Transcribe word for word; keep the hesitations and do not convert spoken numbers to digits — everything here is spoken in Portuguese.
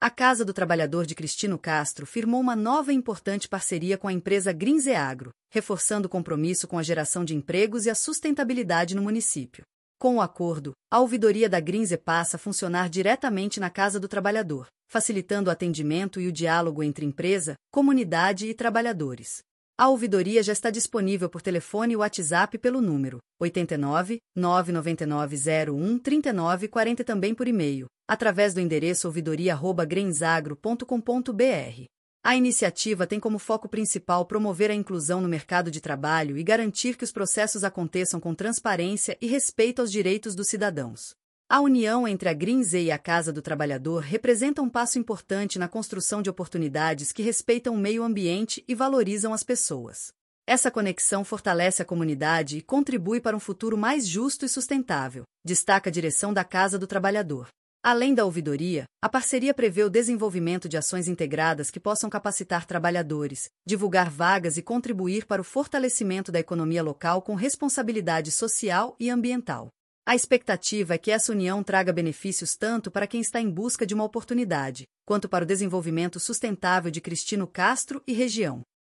A Casa do Trabalhador de Cristino Castro firmou uma nova e importante parceria com a empresa Grinzeagro, reforçando o compromisso com a geração de empregos e a sustentabilidade no município. Com o acordo, a ouvidoria da Grinze passa a funcionar diretamente na Casa do Trabalhador, facilitando o atendimento e o diálogo entre empresa, comunidade e trabalhadores. A ouvidoria já está disponível por telefone e WhatsApp pelo número oito nove, nove nove nove zero um três nove quatro e também por e-mail, através do endereço ouvidoria arroba grenzagro ponto com ponto br. A iniciativa tem como foco principal promover a inclusão no mercado de trabalho e garantir que os processos aconteçam com transparência e respeito aos direitos dos cidadãos. A união entre a Grinze e a Casa do Trabalhador representa um passo importante na construção de oportunidades que respeitam o meio ambiente e valorizam as pessoas. Essa conexão fortalece a comunidade e contribui para um futuro mais justo e sustentável, destaca a direção da Casa do Trabalhador. Além da ouvidoria, a parceria prevê o desenvolvimento de ações integradas que possam capacitar trabalhadores, divulgar vagas e contribuir para o fortalecimento da economia local com responsabilidade social e ambiental. A expectativa é que essa união traga benefícios tanto para quem está em busca de uma oportunidade, quanto para o desenvolvimento sustentável de Cristino Castro e região.